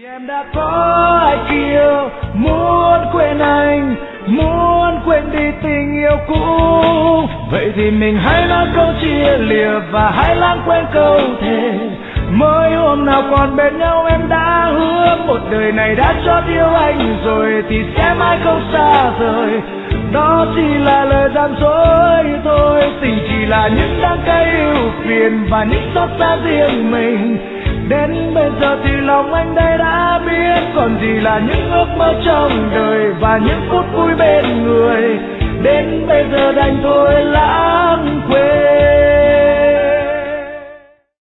Em đã có ai kia muốn quên anh, muốn quên đi tình yêu cũ. Vậy thì mình hãy nói câu chia lìa và hãy lãng quên câu thề. Mới hôm nào còn bên nhau em đã hứa một đời này đã chót yêu anh rồi thì sẽ mãi không xa rời. Đó chỉ là lời gian dối thôi, tình chỉ là những đắng cay ưu phiền và những xót xa riêng mình. Đến bây giờ thì lòng anh đây đã biết còn gì là những ước mơ trong đời và những phút vui bên người. Đến bây giờ đành thôi lãng quên.